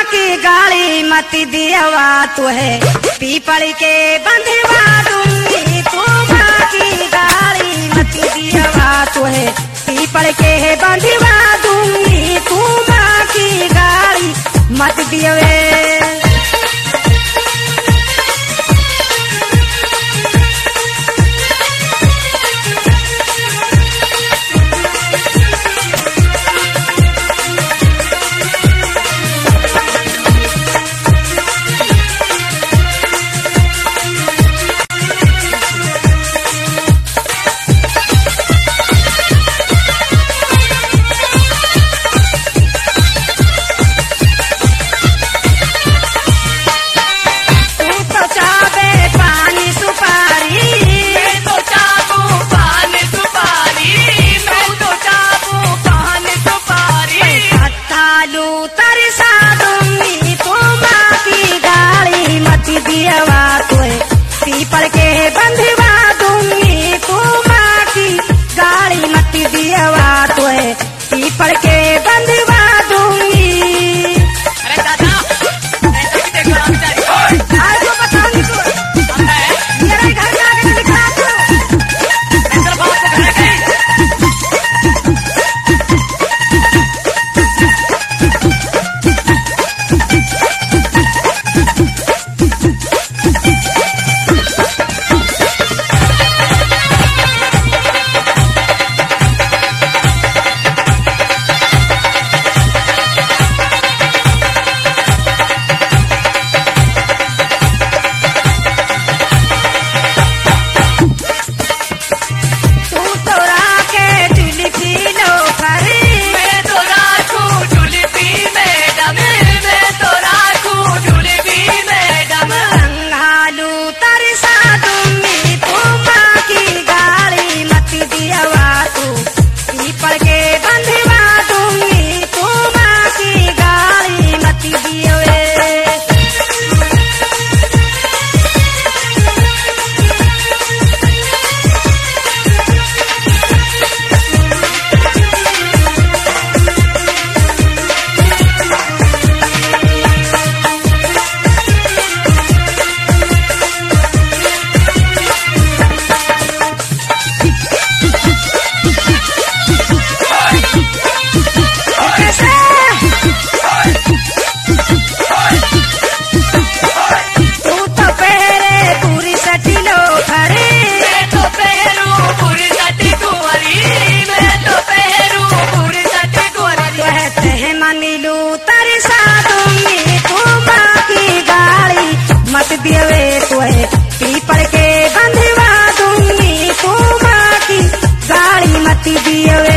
की गाली मत दियवा तुहे पीपल के बंधवा दूंगी। तू माँ की गाली मत दियवा तुहे पीपल के बंधवा दूंगी। तू माँ की गाली मत दियवे। पीपल के बंधवा दूंगी। तू माँ की गाली मत दियवा तुहे पीपल के बंधवा दूंगी। अरे दादा आज तो बताऊंगी तू मेरे घर में आके दिखा तू। मत दियवे तुहे पीपल के बंधवा दूंगी। तू माँ की गाली मत दियवे।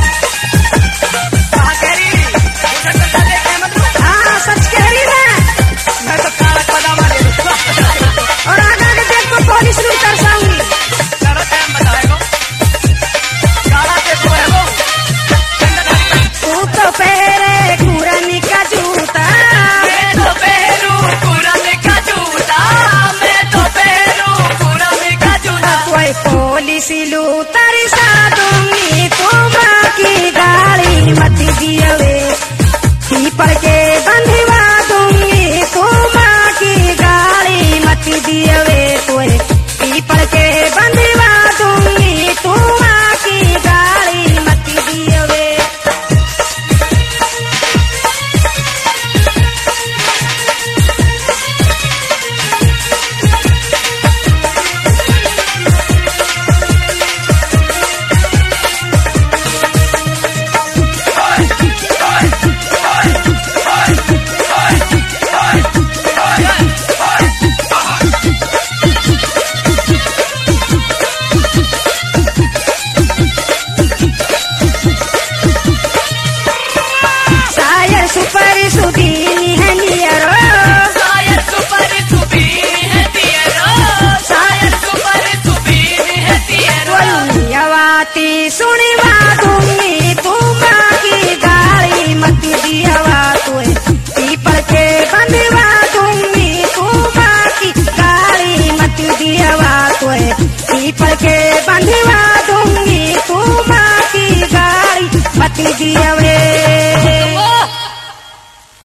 हाँ सच कह रही है। बंधवा दूंगी तू माँ की गाड़ी मती दिया